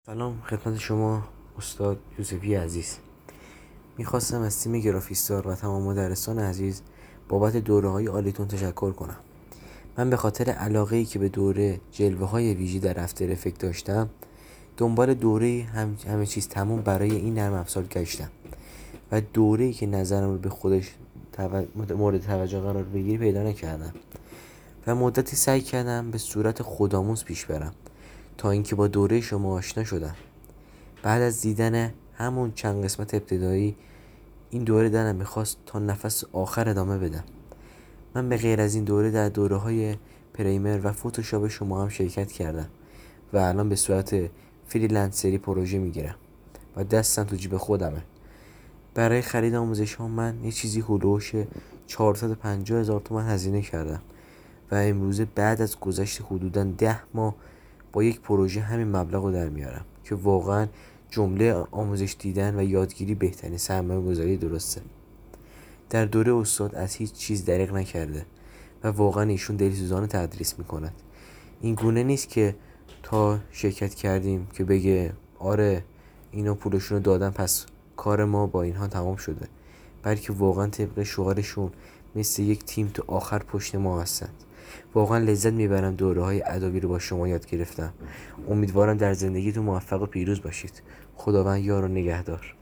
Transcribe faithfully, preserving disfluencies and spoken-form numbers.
سلام خدمت شما استاد یوسفی عزیز. میخواستم از تیم گرافیستار و تمام مدرسان عزیز بابت دوره های عالیتون تشکر کنم. من به خاطر علاقه‌ای که به دوره جلوه های ویژی در افتر افکت داشتم دنبال دوره هم همه چیز تموم برای این نرم افزار گشتم و دوره‌ای که نظرم رو به خودش مورد توجه قرار بگیری پیدا نکردم و مدتی سعی کردم به صورت خودآموز پیش برم تا اینکه با دوره شما آشنا شدم. بعد از دیدن همون چند قسمت ابتدایی این دوره دلم میخواست تا نفس آخر ادامه بدم. من به غیر از این دوره در دوره های پریمر و فوتوشاپ شما هم شرکت کردم و الان به صورت فریلنسری پروژه میگیرم و دستم تو جیب خودمه. برای خرید آموزش ها من یه چیزی هلوش چهارصد و پنجاه هزار تومان هزینه کردم و امروزه بعد از گذشت حدوداً ده ماه با یک پروژه همین مبلغ رو در میارم که واقعا جمله آموزش دیدن و یادگیری بهترین سرمایه گذاری درسته. در دوره استاد از هیچ چیز دریغ نکرده و واقعا ایشون دلسوزانه تدریس میکند. این گونه نیست که تا شرکت کردیم که بگه آره اینا پولشون رو دادن پس کار ما با اینها تمام شده، بلکه واقعا طبق شعارشون مثل یک تیم تو آخر پشت ما هستند. واقعا لذت میبرم دوره های ادبی رو با شما یاد گرفتم. امیدوارم در زندگیتون موفق و پیروز باشید. خداوند یار و نگهدار.